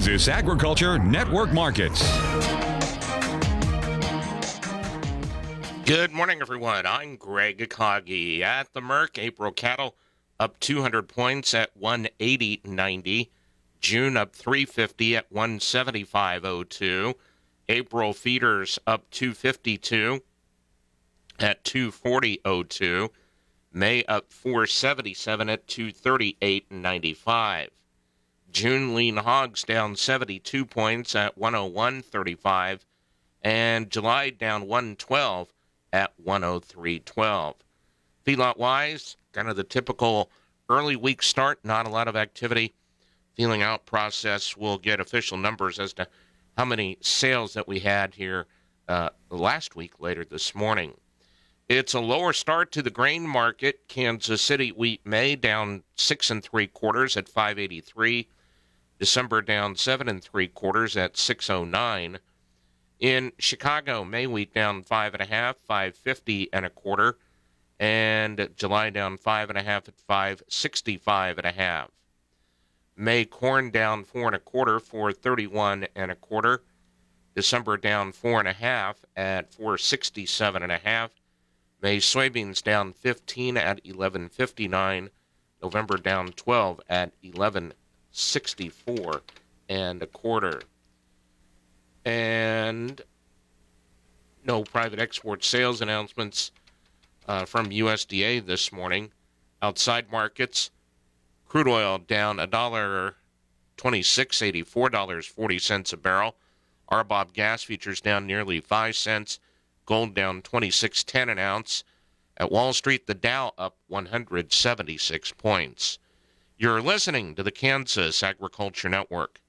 Kansas Agriculture Network Markets. Good morning, everyone. I'm Greg Akagi. At the Merc, April cattle up 200 points at 180.90. June up 350 at 175.02. April feeders up 252 at 240.02. May up 477 at 238.95. June lean hogs down 72 points at 101.35. And July down 112 at 103.12. Feedlot-wise, kind of the typical early week start, not a lot of activity. Feeling out process will get official numbers as to how many sales that we had here last week later this morning. It's a lower start to the grain market. Kansas City wheat May down 6 3/4 at 583. December down 7 3/4 at 609. In Chicago, May wheat down 5.5, 550 1/4, and July down 5.5 at 565 1/2. May corn down 4 1/4, 431 1/4. December down 4.5 at 467 1/2. May soybeans down 15 at 1159. November down 12 at 1164 1/4. And no private export sales announcements from USDA this morning. Outside markets, crude oil down $1.26.80, $4.40 a barrel. RBOB gas futures down nearly 5 cents. Gold down 26.10 an ounce. At Wall Street, the Dow up 176 points. You're listening to the Kansas Agriculture Network.